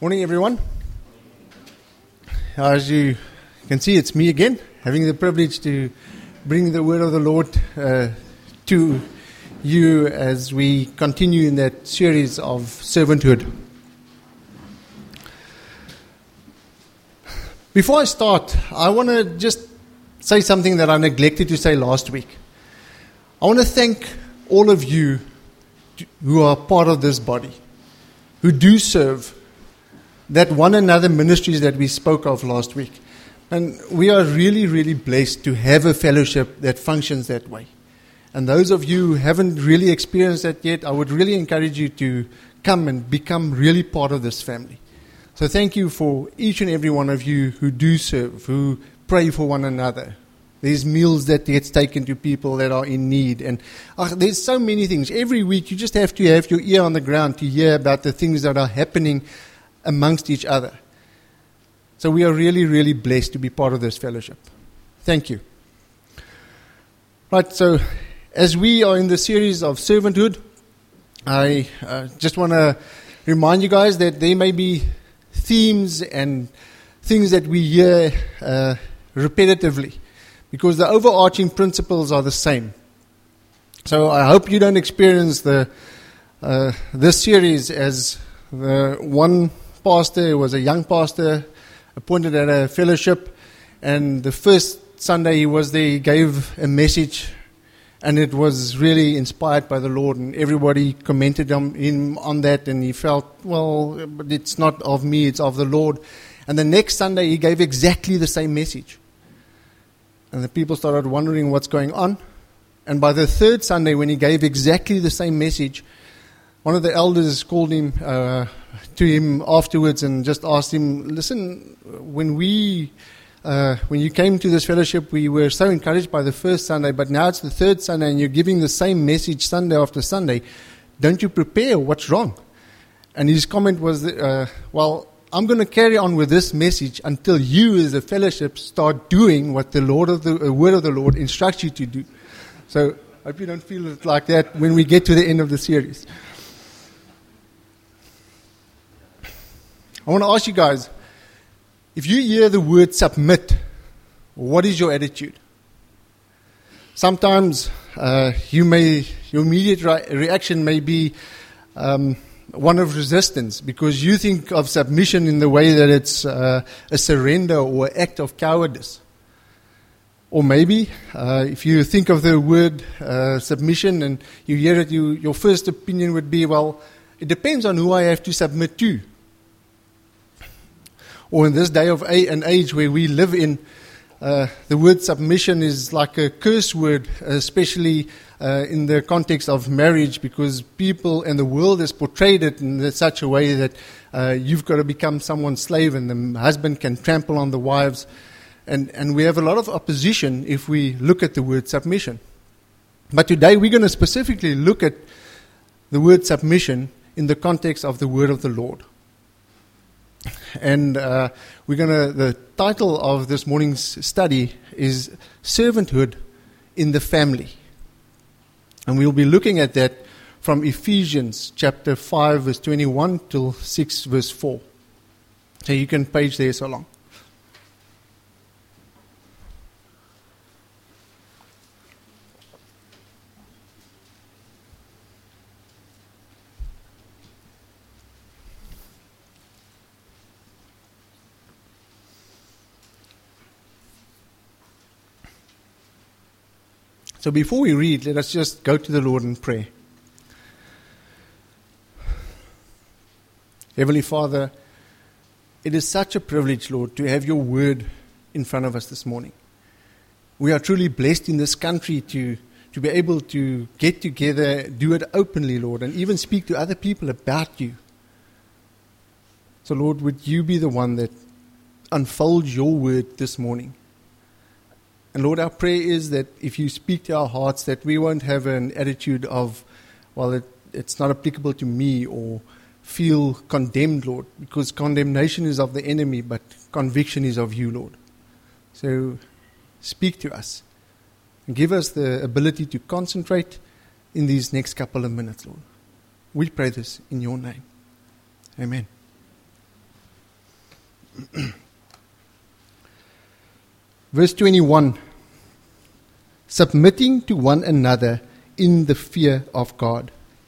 Morning, everyone. As you can see, it's me again, having the privilege to bring the word of the Lord to you as we continue in that series of servanthood. Before I start, I want to just say something that I neglected to say last week. I want to thank all of you who are part of this body, who do serve that one another ministries that we spoke of last week. And we are really, really blessed to have a fellowship that functions that way. And those of you who haven't really experienced that yet, I would really encourage you to come and become really part of this family. So thank you for each and every one of you who do serve, who pray for one another. There's meals that gets taken to people that are in need. And there's so many things. Every week you just have to have your ear on the ground to hear about the things that are happening amongst each other. So we are really, really blessed to be part of this fellowship. Thank you. Right, so as we are in the series of servanthood, I just want to remind you guys that there may be themes and things that we hear repetitively, because the overarching principles are the same. So I hope you don't experience this series as the one pastor was a young pastor appointed at a fellowship, and the first Sunday he was there, he gave a message, and it was really inspired by the Lord, and everybody commented on him on that, and he felt, well, but it's not of me, it's of the Lord. And the next Sunday he gave exactly the same message, and the people started wondering what's going on. And by the third Sunday, when he gave exactly the same message, one of the elders called him to him afterwards and just asked him, listen, when you came to this fellowship, we were so encouraged by the first Sunday, but now it's the third Sunday and you're giving the same message Sunday after Sunday. Don't you prepare? What's wrong? And his comment was, well, I'm going to carry on with this message until you as a fellowship start doing what the word of the Lord instructs you to do. So I hope you don't feel like that when we get to the end of the series. I want to ask you guys, if you hear the word submit, what is your attitude? Sometimes your immediate reaction may be one of resistance, because you think of submission in the way that it's a surrender or an act of cowardice. Or maybe if you think of the word submission and you hear it, your first opinion would be, well, it depends on who I have to submit to. Or in this day of an age where we live in, the word submission is like a curse word, especially in the context of marriage, because people and the world has portrayed it in such a way that you've got to become someone's slave and the husband can trample on the wives. And we have a lot of opposition if we look at the word submission. But today we're going to specifically look at the word submission in the context of the word of the Lord. And the title of this morning's study is Servanthood in the Family. And we'll be looking at that from Ephesians chapter 5 verse 21 till 6 verse 4. So you can page there so long. So before we read, let us just go to the Lord in prayer. Heavenly Father, it is such a privilege, Lord, to have your word in front of us this morning. We are truly blessed in this country to be able to get together, do it openly, Lord, and even speak to other people about you. So, Lord, would you be the one that unfolds your word this morning? And Lord, our prayer is that if you speak to our hearts, that we won't have an attitude of, well, it's not applicable to me, or feel condemned, Lord, because condemnation is of the enemy, but conviction is of you, Lord. So speak to us and give us the ability to concentrate in these next couple of minutes, Lord. We pray this in your name. Amen. Verse 21, submitting to one another in the fear of God.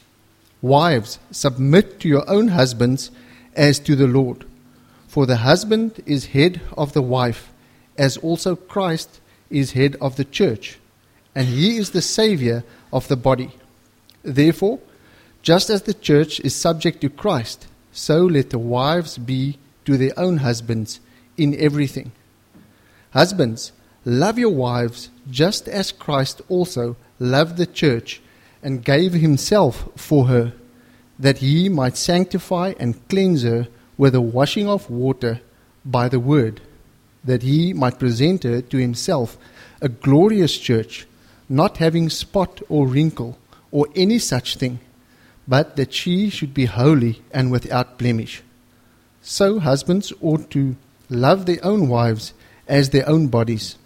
Wives, submit to your own husbands as to the Lord. For the husband is head of the wife, as also Christ is head of the church, and he is the Savior of the body. Therefore, just as the church is subject to Christ, so let the wives be to their own husbands in everything. Husbands, love your wives just as Christ also loved the church and gave himself for her, that he might sanctify and cleanse her with the washing of water by the word, that he might present her to himself a glorious church, not having spot or wrinkle or any such thing, but that she should be holy and without blemish. So husbands ought to love their own wives as their own bodies.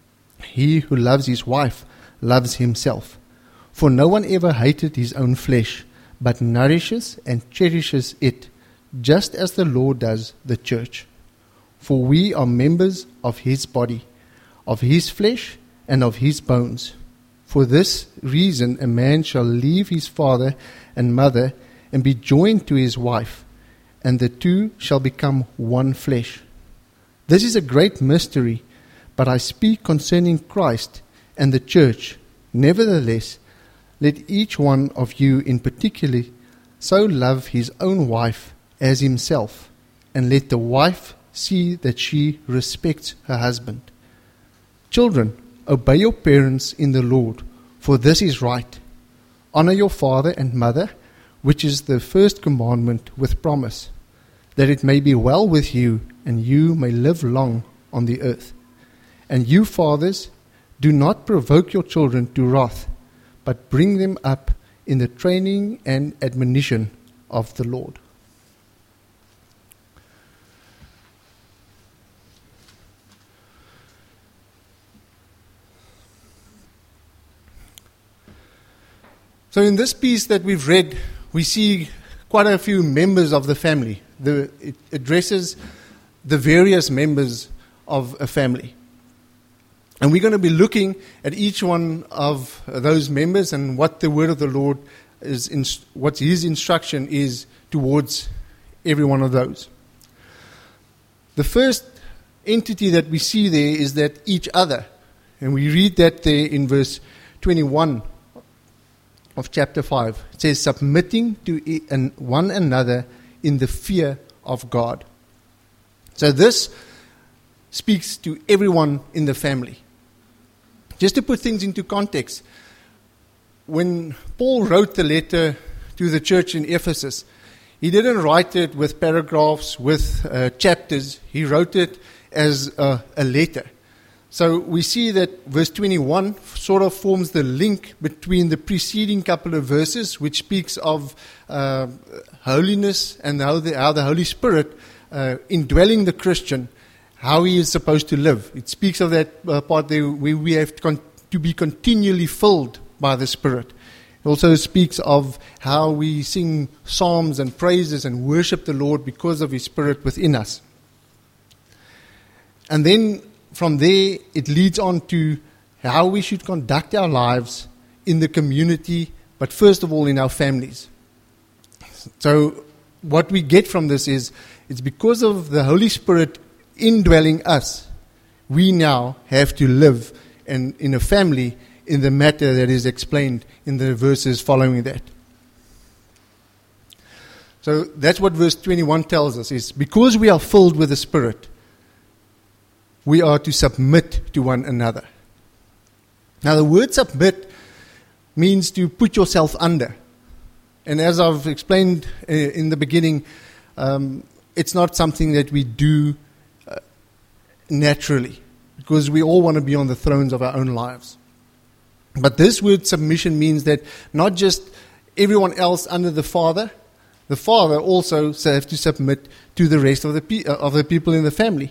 He who loves his wife loves himself. For no one ever hated his own flesh, but nourishes and cherishes it, just as the Lord does the church. For we are members of his body, of his flesh and of his bones. For this reason a man shall leave his father and mother and be joined to his wife, and the two shall become one flesh. This is a great mystery, but I speak concerning Christ and the church. Nevertheless, let each one of you in particular so love his own wife as himself, and let the wife see that she respects her husband. Children, obey your parents in the Lord, for this is right. Honor your father and mother, which is the first commandment with promise, that it may be well with you and you may live long on the earth. And you fathers, do not provoke your children to wrath, but bring them up in the training and admonition of the Lord. So in this piece that we've read, we see quite a few members of the family. It addresses the various members of a family. And we're going to be looking at each one of those members and what the word of the Lord is, what his instruction is towards every one of those. The first entity that we see there is that each other. And we read that there in verse 21 of chapter 5. It says, submitting to one another in the fear of God. So this speaks to everyone in the family. Just to put things into context, when Paul wrote the letter to the church in Ephesus, he didn't write it with paragraphs, with chapters. He wrote it as a letter. So we see that verse 21 sort of forms the link between the preceding couple of verses, which speaks of holiness and how the Holy Spirit indwelling the Christian, how he is supposed to live. It speaks of that part there where we have to be continually filled by the Spirit. It also speaks of how we sing psalms and praises and worship the Lord because of his Spirit within us. And then from there, it leads on to how we should conduct our lives in the community, but first of all in our families. So what we get from this is, it's because of the Holy Spirit indwelling us, we now have to live in a family in the matter that is explained in the verses following that. So that's what verse 21 tells us, is because we are filled with the Spirit, we are to submit to one another. Now the word submit means to put yourself under. And as I've explained in the beginning, it's not something that we do naturally, because we all want to be on the thrones of our own lives. But this word submission means that not just everyone else under the Father also has to submit to the rest of the people in the family.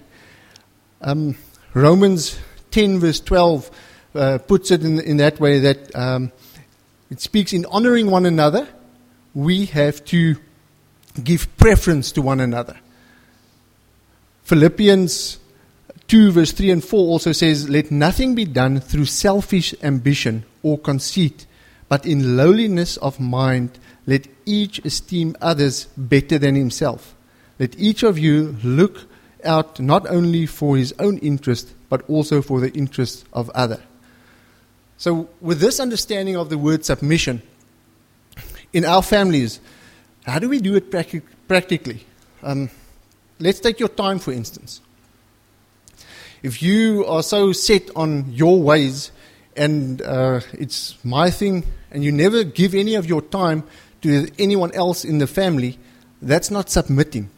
Romans 10 verse 12 puts it in that way that it speaks in honoring one another, we have to give preference to one another. Philippians 2 verse 3 and 4 also says, "Let nothing be done through selfish ambition or conceit, but in lowliness of mind, let each esteem others better than himself. Let each of you look out not only for his own interest, but also for the interest of other." So with this understanding of the word submission, in our families, how do we do it practically? Let's take your time, for instance. If you are so set on your ways and it's my thing, and you never give any of your time to anyone else in the family, that's not submitting.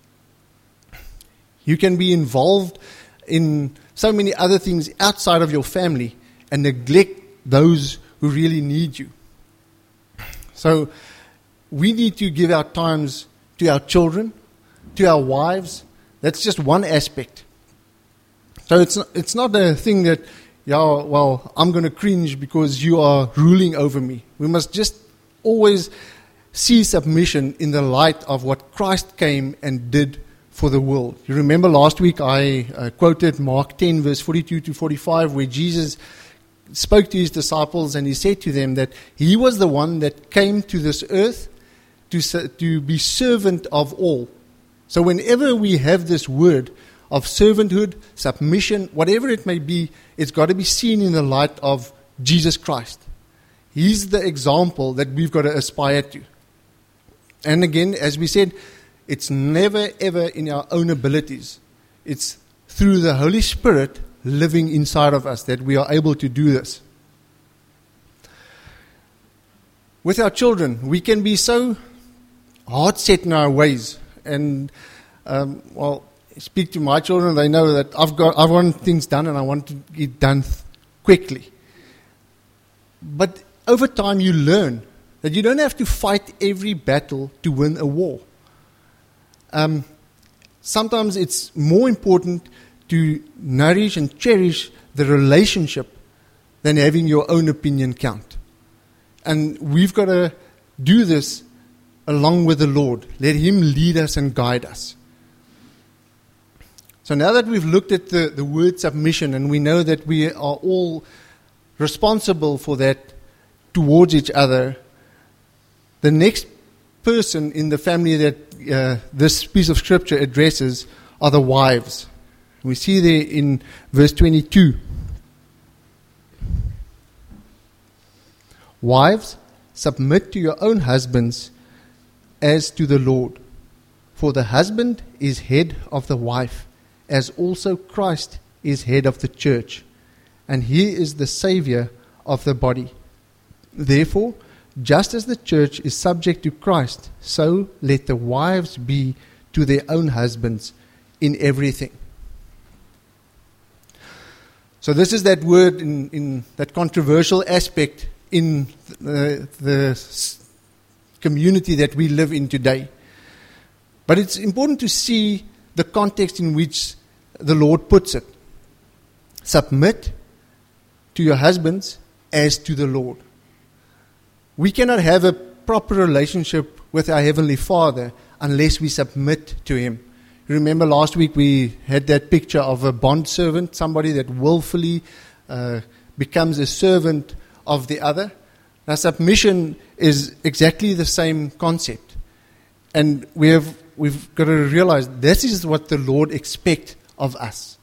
You can be involved in so many other things outside of your family and neglect those who really need you. So we need to give our times to our children, to our wives. That's just one aspect. So it's not a thing that, I'm going to cringe because you are ruling over me. We must just always see submission in the light of what Christ came and did for the world. You remember last week I quoted Mark 10 verse 42 to 45, where Jesus spoke to his disciples and he said to them that he was the one that came to this earth to be servant of all. So whenever we have this word of servanthood, submission, whatever it may be, it's got to be seen in the light of Jesus Christ. He's the example that we've got to aspire to. And again, as we said, it's never ever in our own abilities. It's through the Holy Spirit living inside of us that we are able to do this. With our children, we can be so hard set in our ways. And, speak to my children, they know that I want things done and I want to get done quickly. But over time you learn that you don't have to fight every battle to win a war. Sometimes it's more important to nourish and cherish the relationship than having your own opinion count. And we've got to do this along with the Lord. Let Him lead us and guide us. So now that we've looked at the word submission and we know that we are all responsible for that towards each other, the next person in the family that this piece of scripture addresses are the wives. We see there in verse 22. Wives, submit to your own husbands as to the Lord. For the husband is head of the wife, as also Christ is head of the church, and He is the Savior of the body. Therefore, just as the church is subject to Christ, so let the wives be to their own husbands in everything. So this is that word in that controversial aspect in the community that we live in today. But it's important to see the context in which the Lord puts it. Submit to your husbands as to the Lord. We cannot have a proper relationship with our Heavenly Father unless we submit to Him. Remember last week we had that picture of a bond servant, somebody that willfully becomes a servant of the other. Now submission is exactly the same concept. And we've got to realize this is what the Lord expects of us.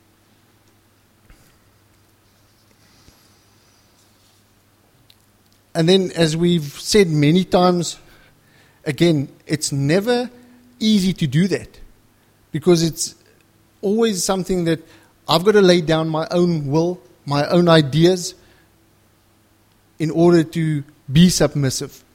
And then, as we've said many times, again, it's never easy to do that. Because it's always something that I've got to lay down my own will, my own ideas, in order to be submissive.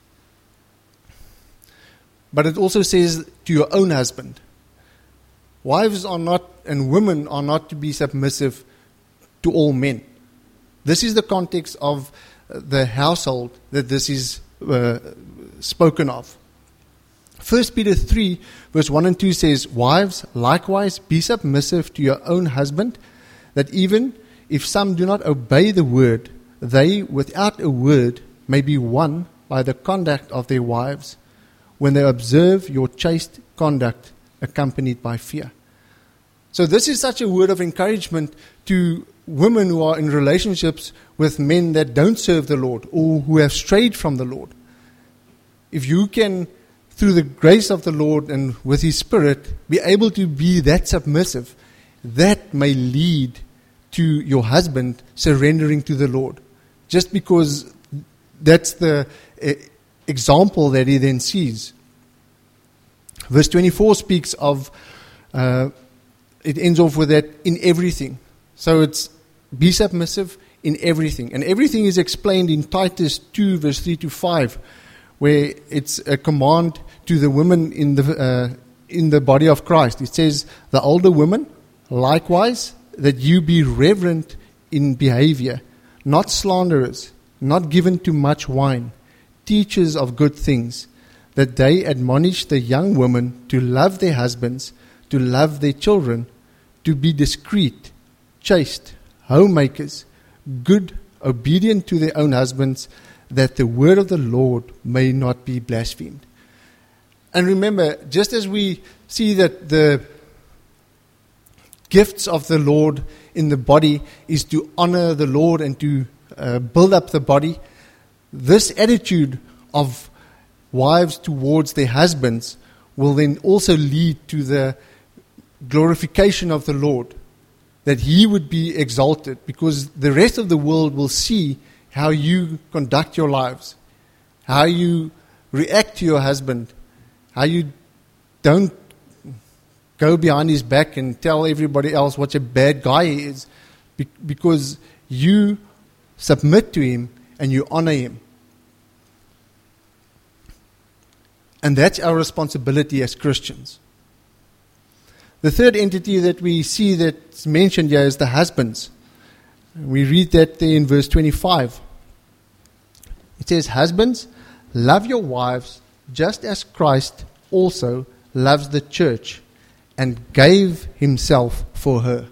But it also says to your own husband. Wives are not, and women are not to be submissive to all men. This is the context of the household that this is spoken of. 1 Peter 3 verse 1 and 2 says, Wives, likewise be submissive to your own husband, that even if some do not obey the word, they without a word may be won by the conduct of their wives, when they observe your chaste conduct accompanied by fear. So this is such a word of encouragement to women who are in relationships with men that don't serve the Lord or who have strayed from the Lord. If you can, through the grace of the Lord and with His Spirit, be able to be that submissive, that may lead to your husband surrendering to the Lord. Just because that's the example that he then sees. Verse 24 speaks of, it ends off with that, in everything. So it's be submissive in everything. And everything is explained in Titus 2 verse 3 to 5, where it's a command to the women in the body of Christ. It says, the older women, likewise, that you be reverent in behavior, not slanderers, not given to much wine, teachers of good things, that they admonish the young women to love their husbands, to love their children, to be discreet, chaste, homemakers, good, obedient to their own husbands, that the word of the Lord may not be blasphemed. And remember, just as we see that the gifts of the Lord in the body is to honor the Lord and to build up the body, this attitude of wives towards their husbands will then also lead to the glorification of the Lord, that He would be exalted, because the rest of the world will see how you conduct your lives, how you react to your husband, how you don't go behind his back and tell everybody else what a bad guy he is, because you submit to him and you honor him. And that's our responsibility as Christians. The third entity that we see that's mentioned here is the husbands. We read that there in verse 25. It says, husbands, love your wives just as Christ also loves the church and gave himself for her.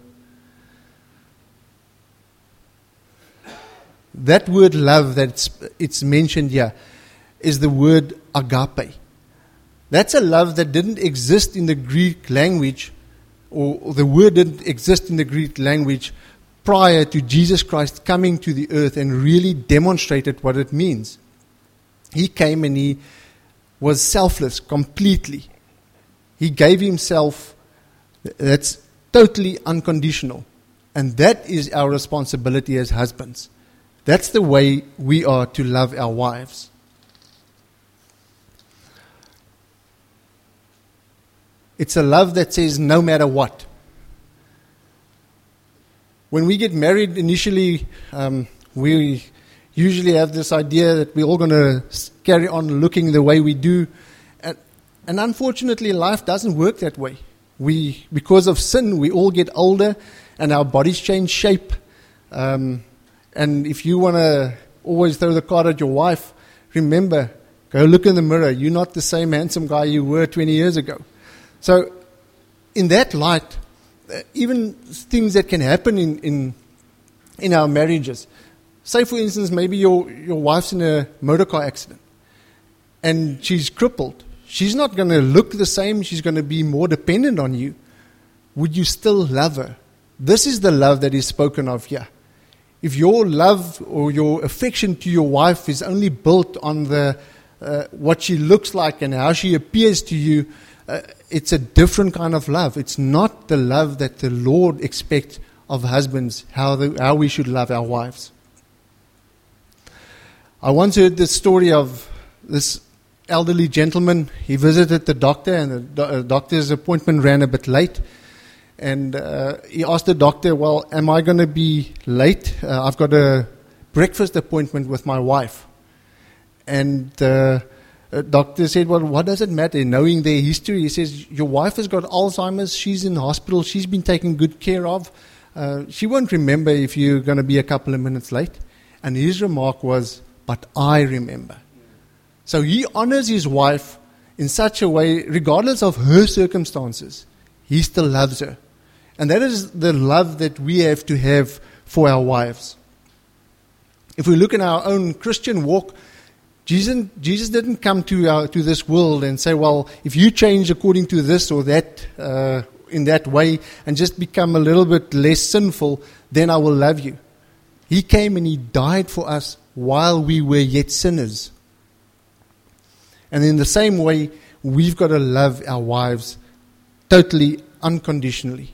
That word love it's mentioned here is the word agape. That's a love that didn't exist in the Greek language, or the word didn't exist in the Greek language prior to Jesus Christ coming to the earth and really demonstrated what it means. He came and He was selfless completely. He gave Himself. That's totally unconditional. And that is our responsibility as husbands. That's the way we are to love our wives. It's a love that says no matter what. When we get married initially, we usually have this idea that we're all going to carry on looking the way we do. And unfortunately, life doesn't work that way. Because of sin, we all get older and our bodies change shape. And if you want to always throw the card at your wife, remember, go look in the mirror. You're not the same handsome guy you were 20 years ago. So, in that light, even things that can happen in our marriages. Say, for instance, maybe your wife's in a motor car accident and she's crippled. She's not going to look the same. She's going to be more dependent on you. Would you still love her? This is the love that is spoken of here. If your love or your affection to your wife is only built on the what she looks like and how she appears to you, it's a different kind of love. It's not the love that the Lord expects of husbands, how we should love our wives. I once heard the story of this elderly gentleman. He visited the doctor, and the doctor's appointment ran a bit late. And he asked the doctor, well, am I going to be late? I've got a breakfast appointment with my wife. And the doctor said, well, what does it matter? Knowing their history, he says, your wife has got Alzheimer's. She's in hospital. She's been taken good care of. She won't remember if you're going to be a couple of minutes late. And his remark was, but I remember. So he honors his wife in such a way, regardless of her circumstances, he still loves her. And that is the love that we have to have for our wives. If we look in our own Christian walk, Jesus didn't come to this world and say, well, if you change according to this or that in that way and just become a little bit less sinful, then I will love you. He came and He died for us while we were yet sinners. And in the same way, we've got to love our wives totally, unconditionally.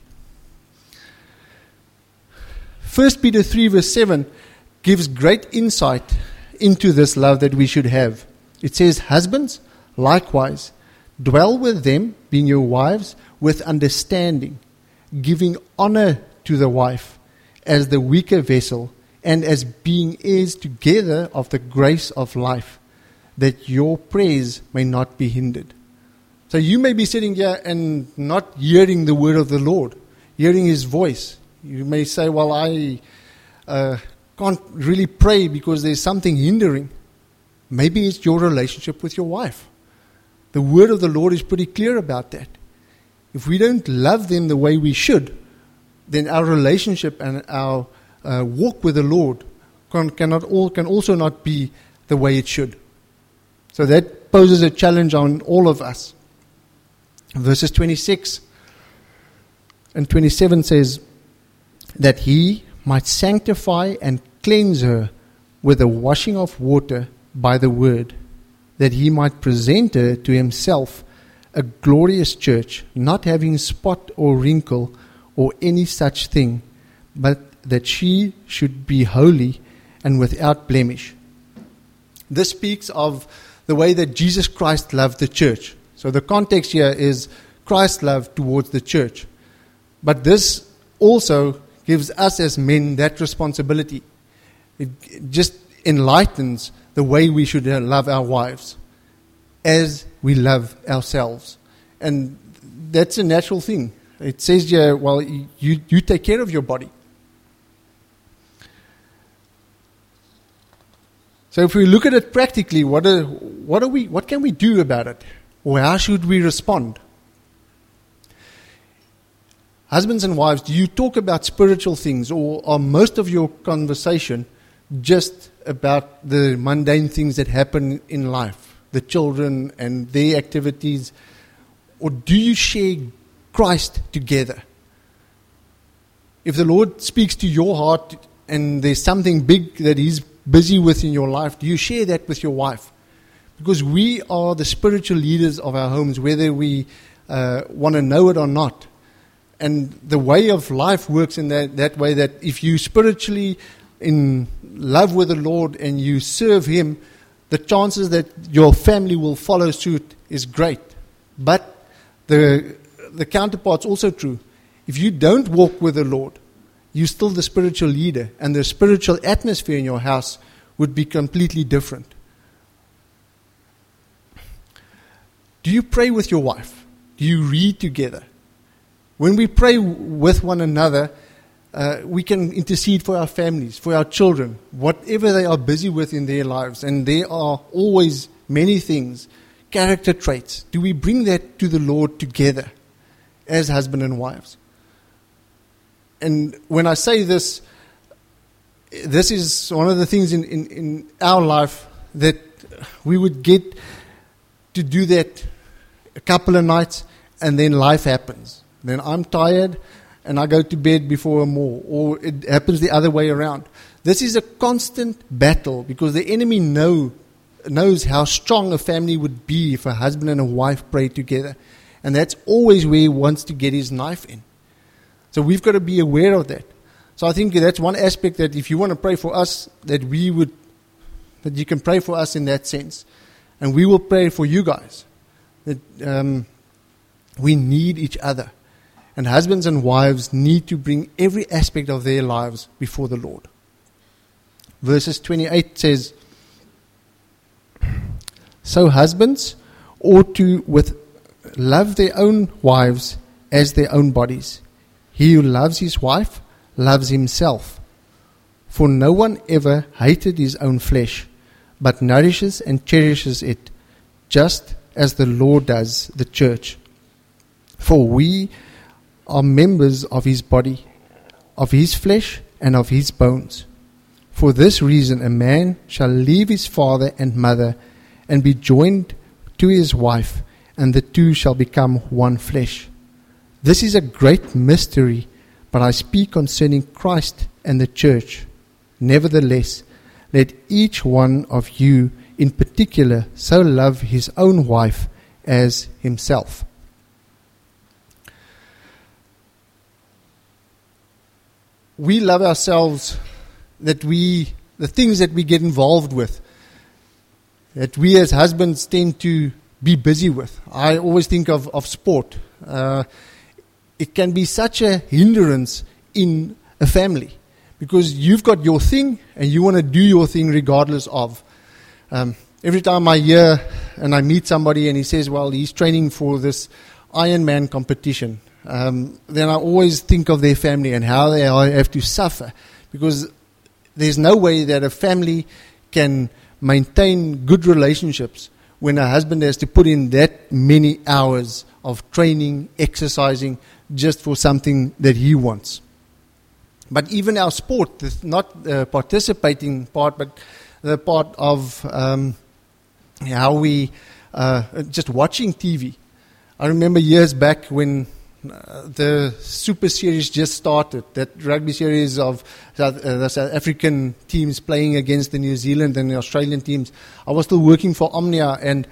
1 Peter 3 verse 7 gives great insight into this love that we should have. It says, husbands, likewise, dwell with them, being your wives, with understanding, giving honor to the wife as the weaker vessel, and as being heirs together of the grace of life, that your prayers may not be hindered. So you may be sitting here and not hearing the word of the Lord, hearing His voice. You may say, well, I can't really pray because there's something hindering. Maybe it's your relationship with your wife. The word of the Lord is pretty clear about that. If we don't love them the way we should, then our relationship and our walk with the Lord can also not be the way it should. So that poses a challenge on all of us. Verses 26 and 27 says that He might sanctify and cleanse her with the washing of water by the word, that He might present her to Himself a glorious church, not having spot or wrinkle or any such thing, but that she should be holy and without blemish. This speaks of the way that Jesus Christ loved the church. So the context here is Christ's love towards the church. But this also gives us as men that responsibility. It just enlightens the way we should love our wives as we love ourselves. And that's a natural thing. It says here, well, you take care of your body. So if we look at it practically, what can we do about it? Or how should we respond? Husbands and wives, do you talk about spiritual things, or are most of your conversation just about the mundane things that happen in life, the children and their activities? Or do you share Christ together? If the Lord speaks to your heart and there's something big that He's busy with in your life, do you share that with your wife? Because we are the spiritual leaders of our homes, whether we want to know it or not. And the way of life works in that way, that if you spiritually in love with the Lord and you serve Him, the chances that your family will follow suit is great. But the counterpart's also true. If you don't walk with the Lord, you're still the spiritual leader, and the spiritual atmosphere in your house would be completely different. Do you pray with your wife? Do you read together? When we pray with one another, we can intercede for our families, for our children, whatever they are busy with in their lives. And there are always many things, character traits. Do we bring that to the Lord together as husband and wives? And when I say this, this is one of the things in our life that we would get to do that a couple of nights, and then life happens. Then I'm tired and I go to bed before more, or it happens the other way around. This is a constant battle, because the enemy knows how strong a family would be if a husband and a wife pray together. And that's always where he wants to get his knife in. So we've got to be aware of that. So I think that's one aspect, that if you want to pray for us, that you can pray for us in that sense. And we will pray for you guys. That we need each other. And husbands and wives need to bring every aspect of their lives before the Lord. Verses 28 says, so husbands ought to love their own wives as their own bodies. He who loves his wife loves himself. For no one ever hated his own flesh, but nourishes and cherishes it, just as the Lord does the church. For we are members of his body, of his flesh and of his bones. For this reason a man shall leave his father and mother and be joined to his wife, and the two shall become one flesh. This is a great mystery, but I speak concerning Christ and the church. Nevertheless, let each one of you in particular so love his own wife as himself. We love ourselves, the things that we get involved with, that we as husbands tend to be busy with. I always think of sport. It can be such a hindrance in a family because you've got your thing and you want to do your thing regardless of. Every time I hear and I meet somebody and he says, well, he's training for this Ironman competition, then I always think of their family and how they have to suffer, because there's no way that a family can maintain good relationships when a husband has to put in that many hours of training, exercising, just for something that he wants. But even our sport, not the participating part, but the part of how we just watching TV. I remember years back when the Super Series just started, that rugby series of the South African teams playing against the New Zealand and the Australian teams. I was still working for Omnia, and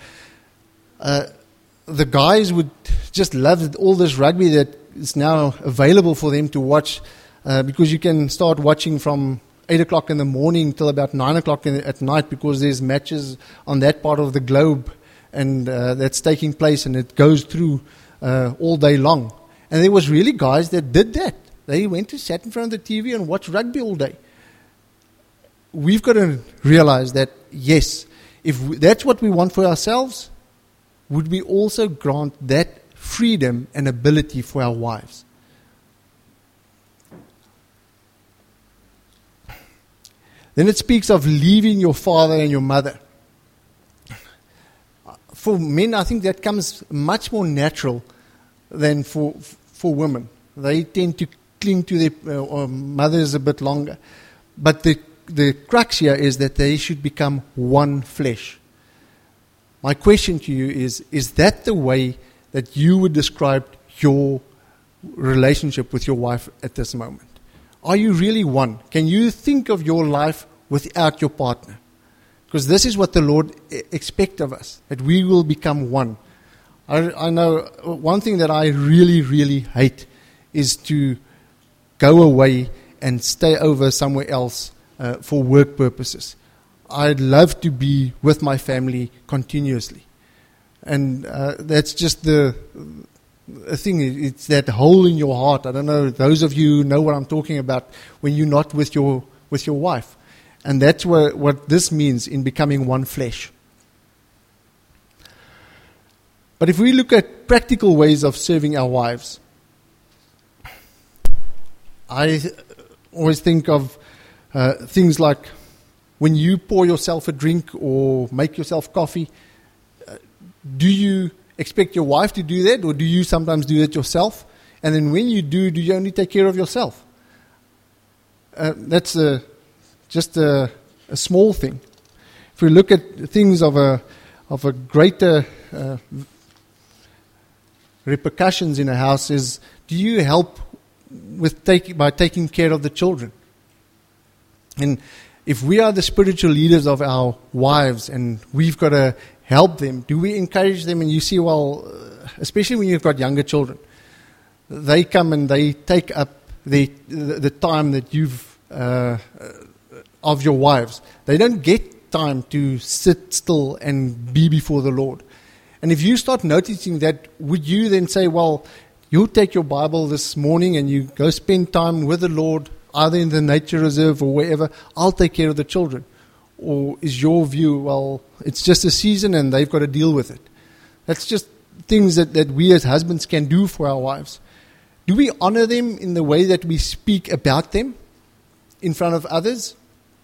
the guys would just love all this rugby that is now available for them to watch, because you can start watching from 8 o'clock in the morning till about 9 o'clock at night, because there's matches on that part of the globe and that's taking place, and it goes through all day long. And there was really guys that did that. They went to sat in front of the TV and watched rugby all day. We've got to realize that, yes, if that's what we want for ourselves, would we also grant that freedom and ability for our wives? Then it speaks of leaving your father and your mother. For men, I think that comes much more natural than for women. They tend to cling to their mothers a bit longer. But the crux here is that they should become one flesh. My question to you is that the way that you would describe your relationship with your wife at this moment? Are you really one? Can you think of your life without your partner? Because this is what the Lord expects of us, that we will become one. I know one thing that I really, really hate is to go away and stay over somewhere else for work purposes. I'd love to be with my family continuously. And that's just the thing. It's that hole in your heart. I don't know, those of you who know what I'm talking about, when you're not with your wife. And that's what this means in becoming one flesh. But if we look at practical ways of serving our wives, I always think of things like when you pour yourself a drink or make yourself coffee, do you expect your wife to do that, or do you sometimes do it yourself? And then when you do you only take care of yourself? That's just a small thing. If we look at things of a greater repercussions in a house, is do you help with by taking care of the children? And if we are the spiritual leaders of our wives and we've got to help them, do we encourage them? And you see, well, especially when you've got younger children, they come and they take up the time that you've of your wives. They don't get time to sit still and be before the Lord. And if you start noticing that, would you then say, well, you take your Bible this morning and you go spend time with the Lord, either in the nature reserve or wherever, I'll take care of the children? Or is your view, well, it's just a season and they've got to deal with it? That's just things that we as husbands can do for our wives. Do we honor them in the way that we speak about them in front of others?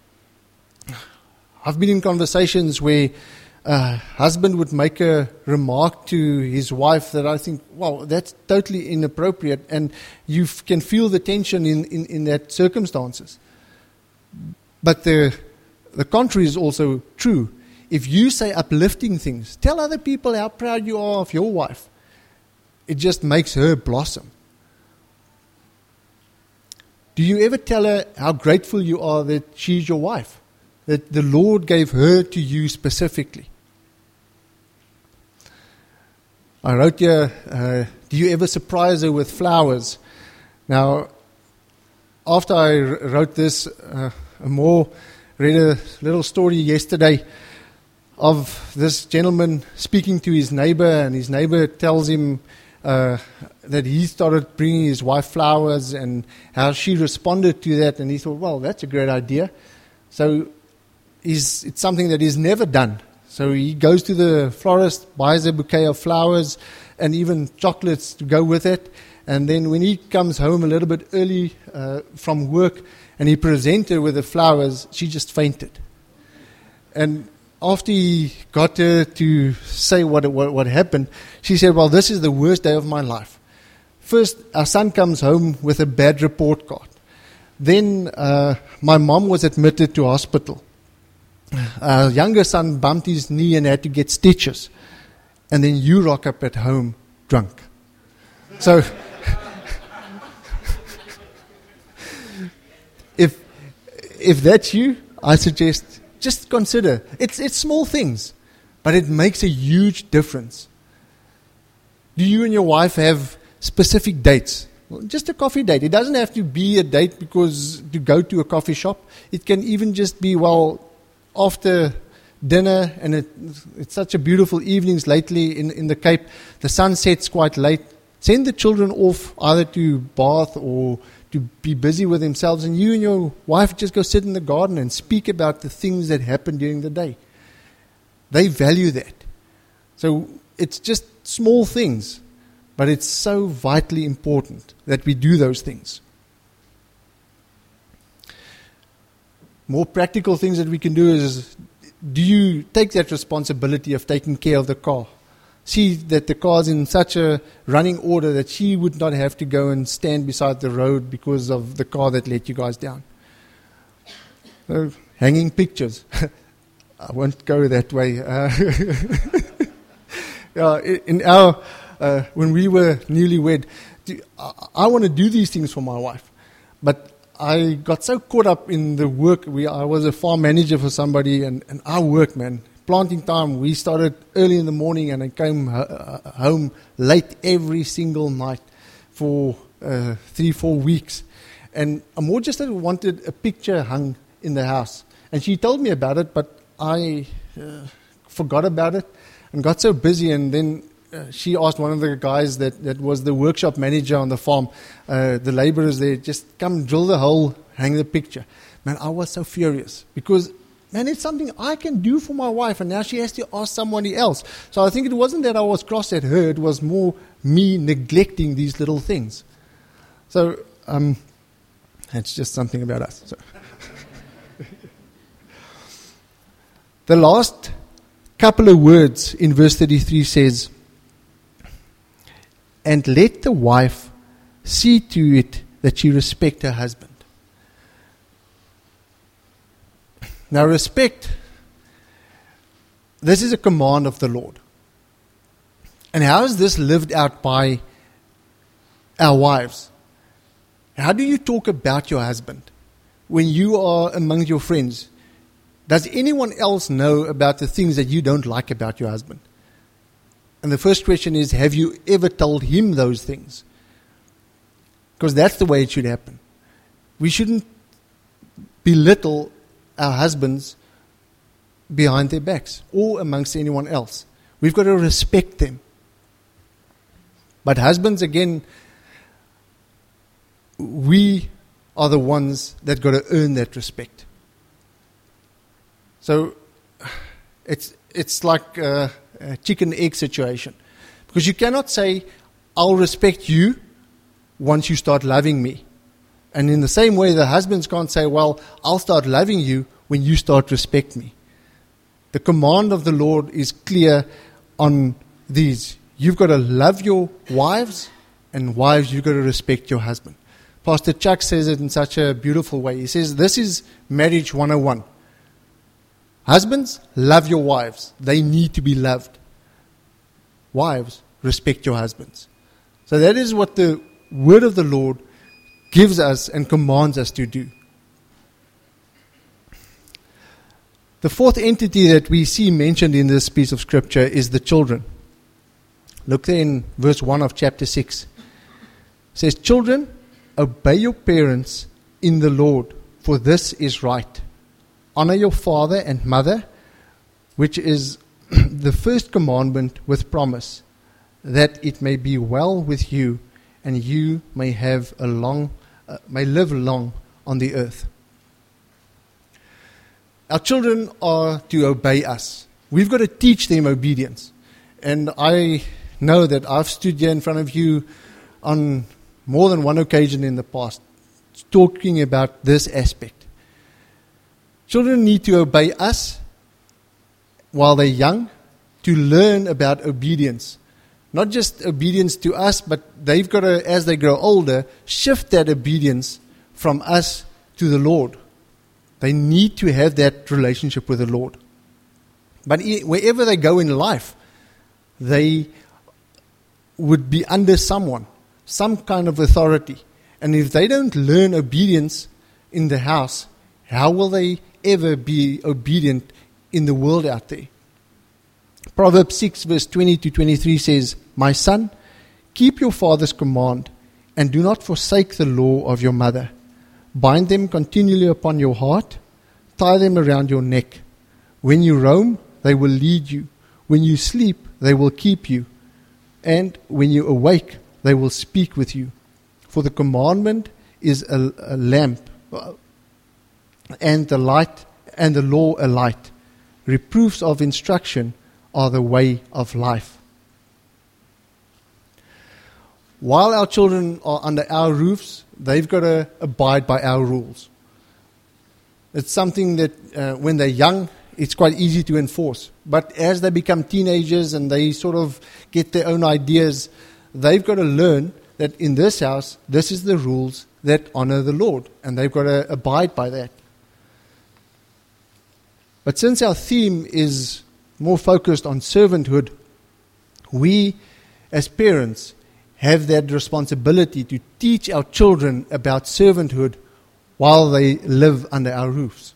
I've been in conversations where a husband would make a remark to his wife that I think, wow, that's totally inappropriate, and you can feel the tension in that circumstances. But the contrary is also true. If you say uplifting things, tell other people how proud you are of your wife, it just makes her blossom. Do you ever tell her how grateful you are that she's your wife? That the Lord gave her to you specifically? I wrote here, do you ever surprise her with flowers? Now, after I wrote this, read a little story yesterday of this gentleman speaking to his neighbor, and his neighbor tells him that he started bringing his wife flowers and how she responded to that, and he thought, well, that's a great idea. So it's something that he's never done. So he goes to the florist, buys a bouquet of flowers and even chocolates to go with it. And then when he comes home a little bit early from work and he presents her with the flowers, she just fainted. And after he got her to say what happened, she said, well, this is the worst day of my life. First, our son comes home with a bad report card. Then my mom was admitted to hospital. Our younger son bumped his knee and had to get stitches. And then you rock up at home drunk. So if that's you, I suggest just consider. It's small things, but it makes a huge difference. Do you and your wife have specific dates? Well, just a coffee date. It doesn't have to be a date because to go to a coffee shop. It can even just be, after dinner, and it's such a beautiful evenings lately in the Cape. The sun sets quite late. Send the children off either to bath or to be busy with themselves, and you and your wife just go sit in the garden and speak about the things that happen during the day. They value that. So it's just small things, but it's so vitally important that we do those things. More practical things that we can do is, do you take that responsibility of taking care of the car? See that the car's in such a running order that she would not have to go and stand beside the road because of the car that let you guys down. Hanging pictures. I won't go that way. When we were newlywed, I want to do these things for my wife, but I got so caught up in the work. I was a farm manager for somebody, and our work, man, planting time, we started early in the morning and I came home late every single night for 3-4 weeks. And Amor just wanted a picture hung in the house. And she told me about it, but I forgot about it and got so busy. And then she asked one of the guys that was the workshop manager on the farm, the laborers there, just come drill the hole, hang the picture. Man, I was so furious because, man, it's something I can do for my wife, and now she has to ask somebody else. So I think it wasn't that I was cross at her, it was more me neglecting these little things. So that's just something about us. So. The last couple of words in verse 33 says, and let the wife see to it that she respect her husband. Now, respect, this is a command of the Lord. And how is this lived out by our wives? How do you talk about your husband when you are among your friends? Does anyone else know about the things that you don't like about your husband? And the first question is, have you ever told him those things? Because that's the way it should happen. We shouldn't belittle our husbands behind their backs or amongst anyone else. We've got to respect them. But husbands, again, we are the ones that got to earn that respect. So it's like a chicken egg situation, because you cannot say, I'll respect you once you start loving me. And in the same way, the husbands can't say, well, I'll start loving you when you start respect me. The command of the Lord is clear on these. You've got to love your wives, and wives, you've got to respect your husband. Pastor Chuck says it in such a beautiful way. He says, this is marriage 101. Husbands, love your wives. They need to be loved. Wives, respect your husbands. So that is what the word of the Lord gives us and commands us to do. The fourth entity that we see mentioned in this piece of scripture is the children. Look there in verse 1 of chapter 6. It says, "Children, obey your parents in the Lord, for this is right. Honor your father and mother, which is the first commandment with promise, that it may be well with you, and you may live long on the earth." Our children are to obey us. We've got to teach them obedience. And I know that I've stood here in front of you on more than one occasion in the past talking about this aspect. Children need to obey us while they're young, to learn about obedience. Not just obedience to us, but they've got to, as they grow older, shift that obedience from us to the Lord. They need to have that relationship with the Lord. But wherever they go in life, they would be under someone, some kind of authority. And if they don't learn obedience in the house, how will they ever be obedient in the world out there? Proverbs 6 verse 20 to 23 says, "My son, keep your father's command, and do not forsake the law of your mother. Bind them continually upon your heart, tie them around your neck. When you roam, they will lead you. When you sleep, they will keep you. And when you awake, they will speak with you. For the commandment is a lamp, and the light, and the law a light. Reproofs of instruction are the way of life." While our children are under our roofs, they've got to abide by our rules. It's something that when they're young, it's quite easy to enforce. But as they become teenagers and they sort of get their own ideas, they've got to learn that in this house, this is the rules that honor the Lord. And they've got to abide by that. But since our theme is more focused on servanthood, we as parents have that responsibility to teach our children about servanthood while they live under our roofs.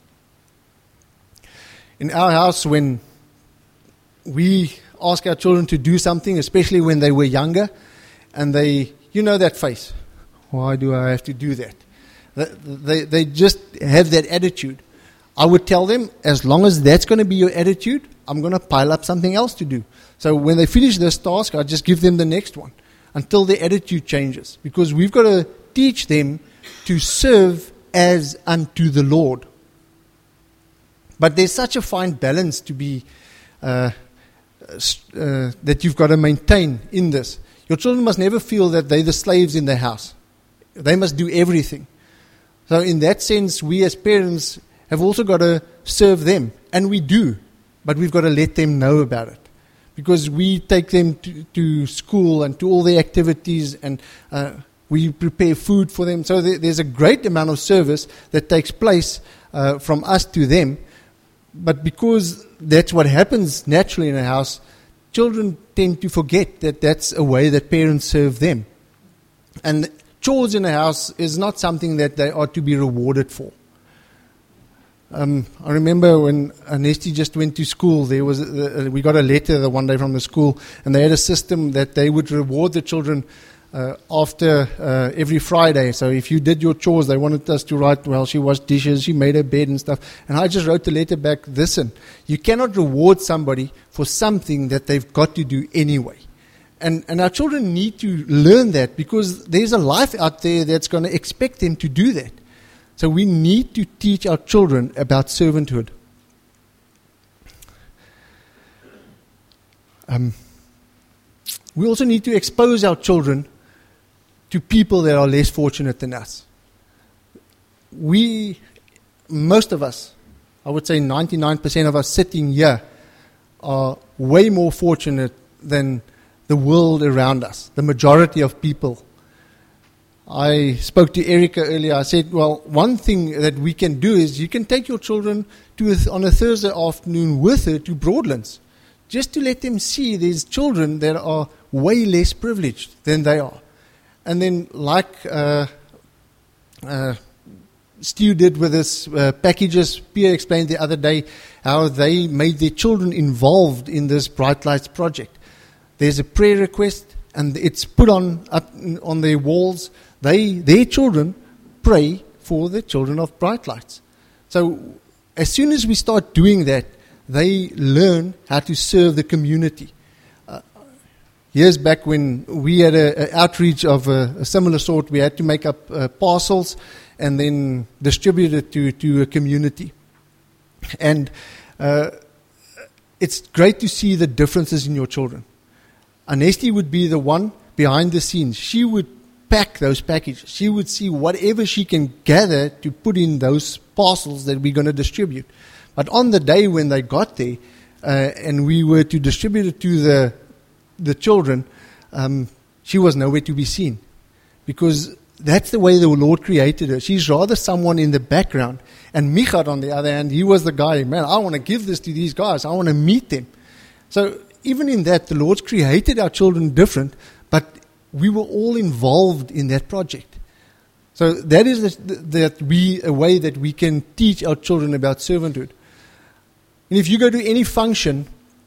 In our house, when we ask our children to do something, especially when they were younger, and you know that face, why do I have to do that? They just have that attitude. I would tell them, as long as that's going to be your attitude, I'm going to pile up something else to do. So when they finish this task, I just give them the next one until their attitude changes. Because we've got to teach them to serve as unto the Lord. But there's such a fine balance to be that you've got to maintain in this. Your children must never feel that they're the slaves in the house. They must do everything. So in that sense, we as parents have also got to serve them. And we do. But we've got to let them know about it. Because we take them to school and to all the activities, and we prepare food for them. So there's a great amount of service that takes place from us to them. But because that's what happens naturally in a house, children tend to forget that that's a way that parents serve them. And chores in a house is not something that they are to be rewarded for. I remember when Nesty just went to school, we got a letter the one day from the school, and they had a system that they would reward the children after every Friday. So if you did your chores, they wanted us to write, well, she washed dishes, she made her bed and stuff. And I just wrote the letter back, listen, you cannot reward somebody for something that they've got to do anyway. And our children need to learn that, because there's a life out there that's going to expect them to do that. So we need to teach our children about servanthood. We also need to expose our children to people that are less fortunate than us. Most of us, I would say 99% of us sitting here, are way more fortunate than the world around us, the majority of people. I spoke to Erica earlier. I said, well, one thing that we can do is you can take your children on a Thursday afternoon with her to Broadlands, just to let them see there's children that are way less privileged than they are. And then, like Stu did with his packages. Pierre explained the other day how they made their children involved in this Bright Lights project. There's a prayer request, and it's put up on their walls. Their children pray for the children of Bright Lights. So as soon as we start doing that, they learn how to serve the community. Years back when we had an outreach of a similar sort, we had to make up parcels and then distribute it to a community. And it's great to see the differences in your children. Anesti would be the one behind the scenes. She would pack those packages. She would see whatever she can gather to put in those parcels that we're going to distribute. But on the day when they got there and we were to distribute it to the children, she was nowhere to be seen, because that's the way the Lord created her. She's rather someone in the background. And Michal, on the other hand, he was the guy, man, I want to give this to these guys. I want to meet them. So even in that, the Lord's created our children different, but we were all involved in that project. So that is a way that we can teach our children about servanthood. And if you go to any function,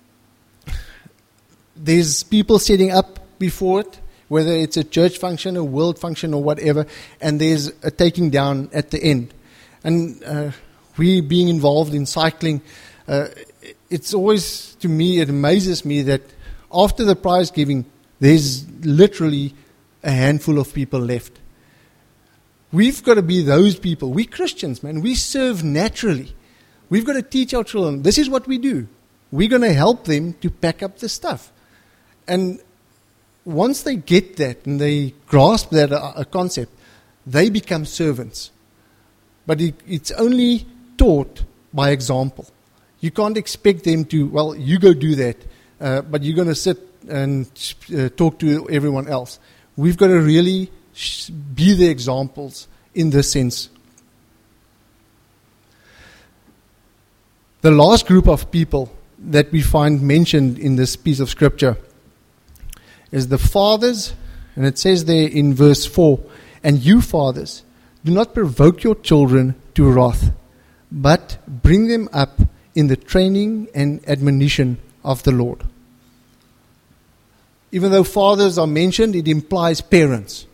there's people setting up before it, whether it's a church function, a world function, or whatever, and there's a taking down at the end. And we being involved in cycling, it's always, to me, it amazes me that after the prize giving, there's literally a handful of people left. We've got to be those people. We Christians, man, we serve naturally. We've got to teach our children, this is what we do. We're going to help them to pack up the stuff. And once they get that and they grasp that concept, they become servants. But it's only taught by example. You can't expect them to, well, you go do that, but you're going to sit and talk to everyone else. We've got to really be the examples in this sense. The last group of people that we find mentioned in this piece of scripture is the fathers, and it says there in verse 4, and you fathers, do not provoke your children to wrath, but bring them up in the training and admonition of the Lord. Even though fathers are mentioned, it implies parents.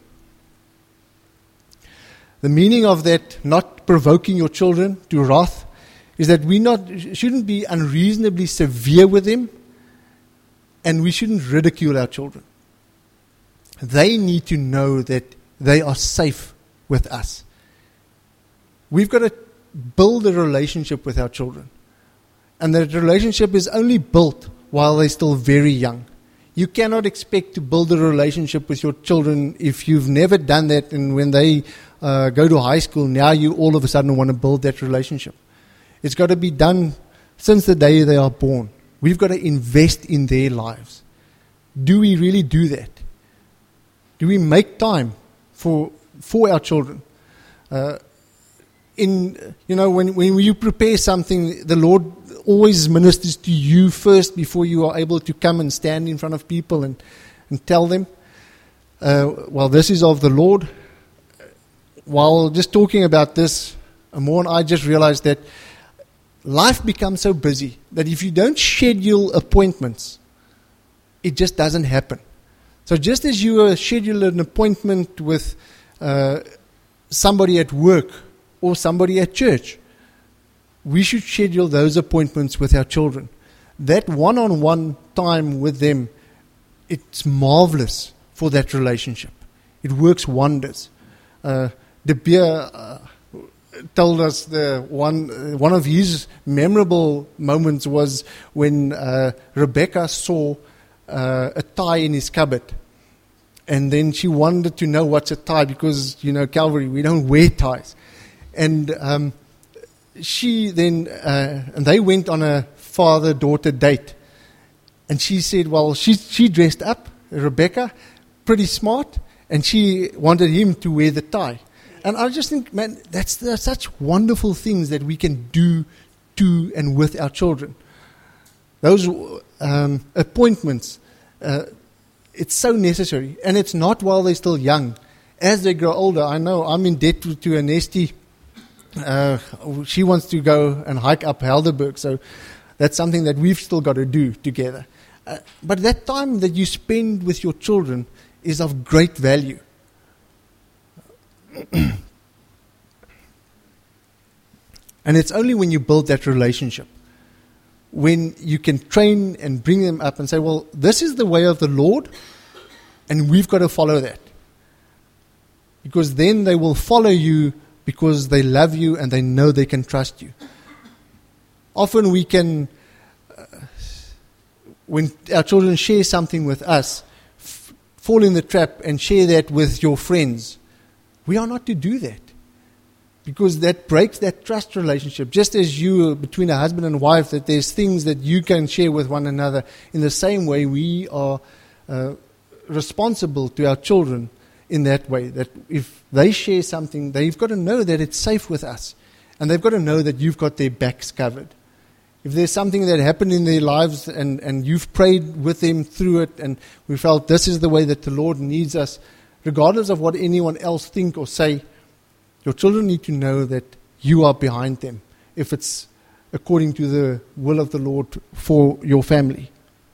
The meaning of that, not provoking your children to wrath, is that we shouldn't be unreasonably severe with them, and we shouldn't ridicule our children. They need to know that they are safe with us. We've got to build a relationship with our children. And that relationship is only built while they're still very young. You cannot expect to build a relationship with your children if you've never done that, and when they go to high school, now you all of a sudden want to build that relationship. It's got to be done since the day they are born. We've got to invest in their lives. Do we really do that? Do we make time for our children? When you prepare something, the Lord always ministers to you first before you are able to come and stand in front of people and tell them, this is of the Lord. While just talking about this, Amor and I just realized that life becomes so busy that if you don't schedule appointments, it just doesn't happen. So just as you schedule an appointment with somebody at work or somebody at church, we should schedule those appointments with our children. That one-on-one time with them, it's marvelous for that relationship. It works wonders. De Beer told us one of his memorable moments was when Rebecca saw a tie in his cupboard. And then she wanted to know what's a tie because, Calvary, we don't wear ties. And she then, and they went on a father-daughter date. And she said, she dressed up, Rebecca, pretty smart, and she wanted him to wear the tie. And I just think, man, that's such wonderful things that we can do to and with our children. Those appointments, it's so necessary. And it's not while they're still young. as they grow older, I know I'm in debt to Anesty. She wants to go and hike up Helderberg, so that's something that we've still got to do together. But that time that you spend with your children is of great value. And it's only when you build that relationship, when you can train and bring them up and say, well, this is the way of the Lord, and we've got to follow that. Because then they will follow you because they love you and they know they can trust you. Often we can, when our children share something with us, fall in the trap and share that with your friends. We are not to do that, because that breaks that trust relationship. Just as you, between a husband and wife, that there's things that you can share with one another, in the same way we are responsible to our children in that way, that if they share something, they've got to know that it's safe with us, and they've got to know that you've got their backs covered. If there's something that happened in their lives and you've prayed with them through it, and we felt this is the way that the Lord needs us, regardless of what anyone else think or say, your children need to know that you are behind them, if it's according to the will of the Lord for your family.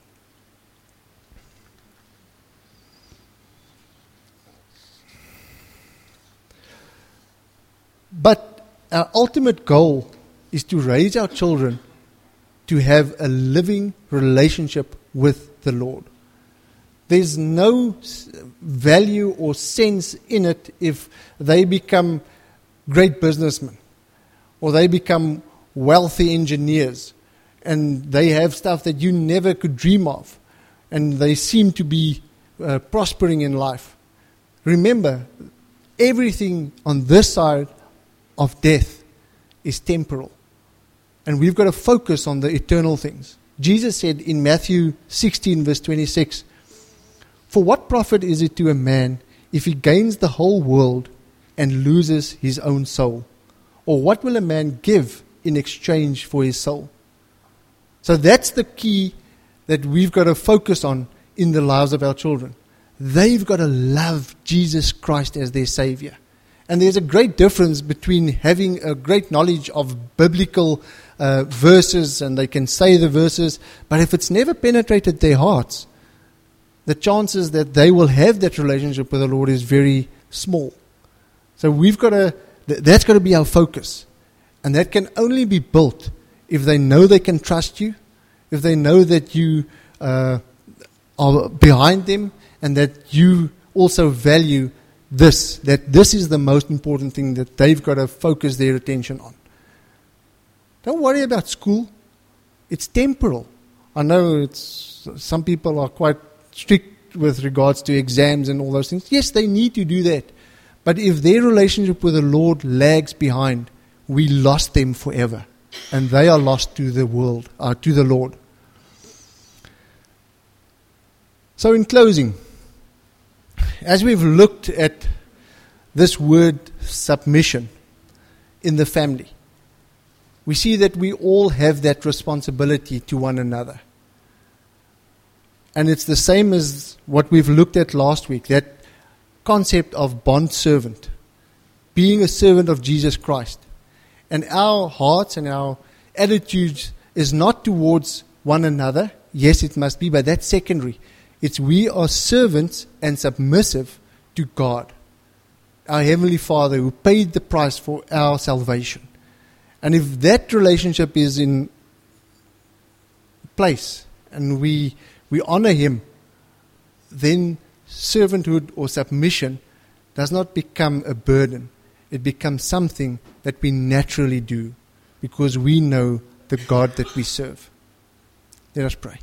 But our ultimate goal is to raise our children to have a living relationship with the Lord. There's no value or sense in it if they become great businessmen or they become wealthy engineers and they have stuff that you never could dream of and they seem to be prospering in life. Remember, everything on this side of death is temporal. And we've got to focus on the eternal things. Jesus said in Matthew 16 verse 26, "For what profit is it to a man if he gains the whole world and loses his own soul? Or what will a man give in exchange for his soul?" So that's the key that we've got to focus on in the lives of our children. They've got to love Jesus Christ as their Savior. And there's a great difference between having a great knowledge of biblical verses, and they can say the verses, but if it's never penetrated their hearts, the chances that they will have that relationship with the Lord is very small. So we've got to, that's got to be our focus. And that can only be built if they know they can trust you, if they know that you are behind them, and that you also value this, that this is the most important thing that they've got to focus their attention on. Don't worry about school. It's temporal. I know some people are quite strict with regards to exams and all those things. Yes, they need to do that. But if their relationship with the Lord lags behind, we lost them forever. And they are lost to the world, to the Lord. So in closing, as we've looked at this word submission in the family, we see that we all have that responsibility to one another. And it's the same as what we've looked at last week, that concept of bond servant, being a servant of Jesus Christ. And our hearts and our attitudes is not towards one another. Yes, it must be, but that's secondary. It's we are servants and submissive to God, our Heavenly Father, who paid the price for our salvation. And if that relationship is in place and we honor Him, then servanthood or submission does not become a burden. It becomes something that we naturally do because we know the God that we serve. Let us pray.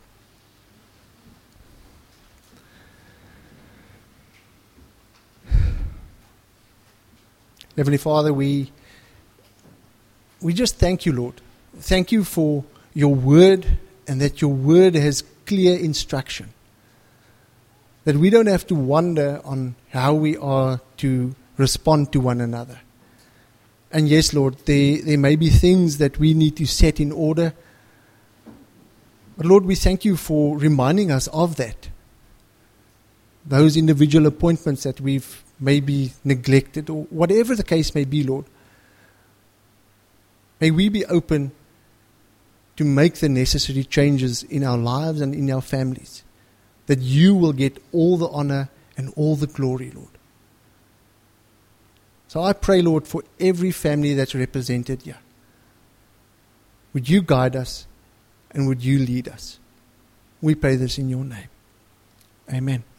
Heavenly Father, we just thank you, Lord. Thank you for your word, and that your word has clear instruction. That we don't have to wonder on how we are to respond to one another. And yes, Lord, there may be things that we need to set in order. But Lord, we thank you for reminding us of that. Those individual appointments that we've may be neglected, or whatever the case may be, Lord. May we be open to make the necessary changes in our lives and in our families, that you will get all the honor and all the glory, Lord. So I pray, Lord, for every family that's represented here. Would you guide us and would you lead us? We pray this in your name. Amen.